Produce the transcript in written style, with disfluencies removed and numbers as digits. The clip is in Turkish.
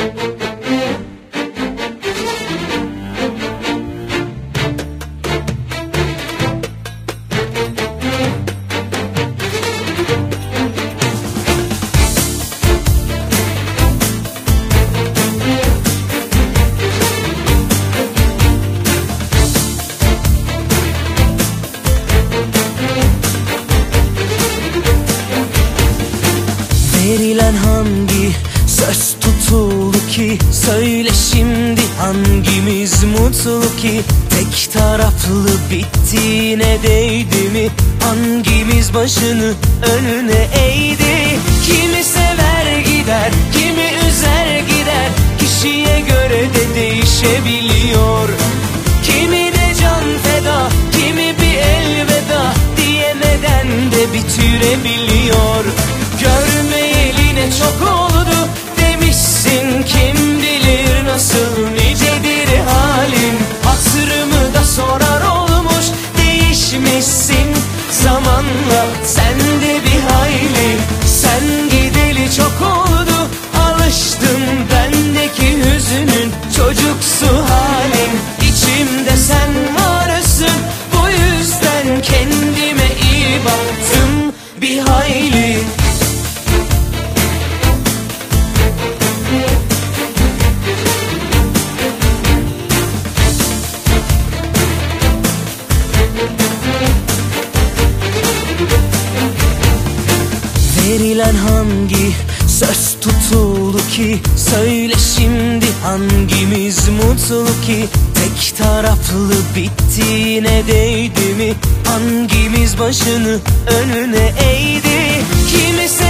Verilen hangi söz tutuldu ki? Söyle şimdi hangimiz mutlu ki? Tek taraflı bittiğine değdi mi? Hangimiz başını önüne eğdi? Kimi sever gider, kimi üzer gider. Kişiye göre de değişebiliyor. Kimi de can feda, kimi bir elveda diyemeden de bitirebiliyor. Görmeyeli ne çok oldu demişsin, kim bilir nasıl nicedir halin. Hatırımı da sorar olmuş, değişmişsin zamanla sen de bir hayli. Sen gideli çok oldu, alıştım bendeki hüzünün çocuksu halin. İçimde sen varsın, bu yüzden kendime iyi baktım bir hayli. Verilen hangi söz tutuldu ki? Söyle şimdi hangimiz mutlu ki? Tek taraflı bittiğine değdi mi? Hangimiz başını önüne eğdi? Kimi